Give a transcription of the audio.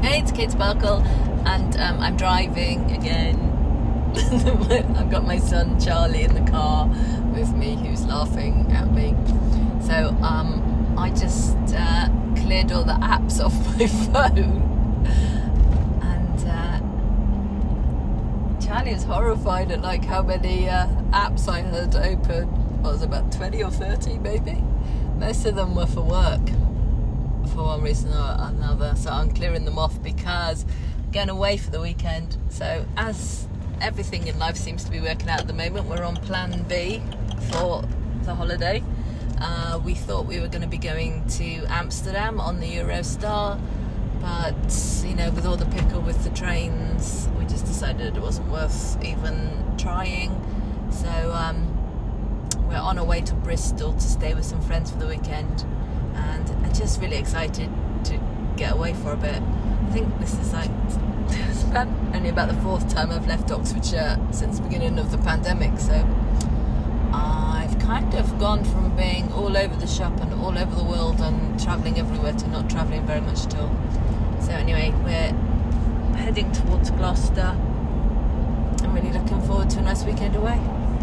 Hey, it's Kate Sparkle, and I'm driving again. I've got my son Charlie in the car with me, who's laughing at me. So I just cleared all the apps off my phone, and Charlie is horrified at like how many apps I had open. What was it, about 20 or 30 maybe? Most of them were for work, for one reason or another, so I'm clearing them off because I'm going away for the weekend. So as everything in life seems to be working out at the moment, we're on plan B for the holiday. We thought we were going to be going to Amsterdam on the Eurostar, but with all the pickle with the trains, we just decided it wasn't worth even trying. So we're on our way to Bristol to stay with some friends for the weekend, and I'm just really excited to get away for a bit. I think this is only about the fourth time I've left Oxfordshire since the beginning of the pandemic, so I've kind of gone from being all over the shop and all over the world and travelling everywhere to not travelling very much at all. So anyway, we're heading towards Gloucester. I'm really looking forward to a nice weekend away.